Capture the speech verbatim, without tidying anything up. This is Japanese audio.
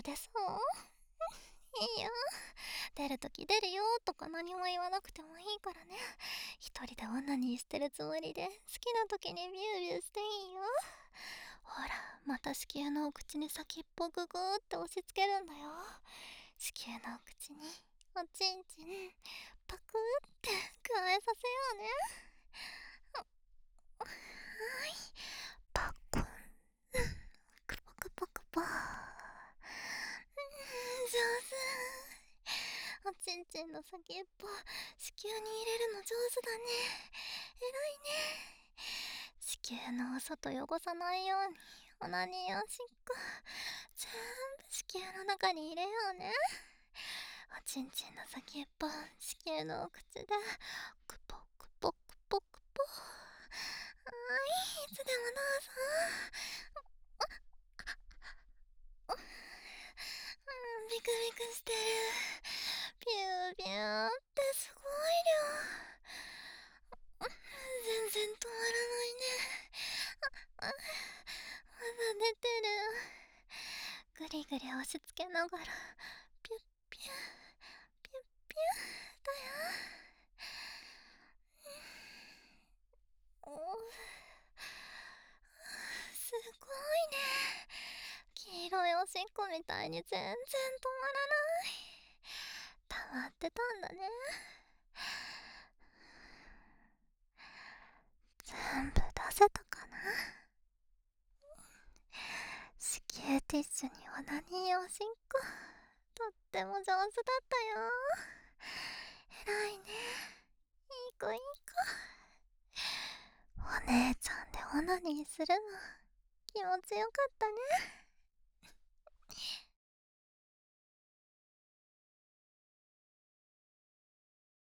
でさ、いいよ。出るとき出るよとか何も言わなくてもいいからね。一人でオナニーしてるつもりで好きなときにビュービューしていいよ。ほら、また子宮のお口に先っぽググーって押し付けるんだよ。子宮のお口におちんちんパクって加えさせようね。はい、パクン、クポクポクポ。うん、上手。おちんちんの先っぽ子宮に入れるの上手だね。えらいね。子宮のお外汚さないようにオナニーおしっこ全部子宮の中に入れようね。おちんちんの先っぽ子宮のお口でクポクポクポクポ。はい、いつでもどうぞ。うん、ビクビクしてる。ビュービューってすごい量。全然止まらないね。あ、まだ出てる。グリグリ押し付けながらピュッピュッピュッピュッだよ。お、すごいね。黄色いおしっこみたいに全然止まらない。溜まってたんだね。全部出せたかな。子宮ティッシュにオナニーおしっこ、とっても上手だったよ。えらいね。いい子いい子。お姉ちゃんでオナニーするの気持ちよかったね。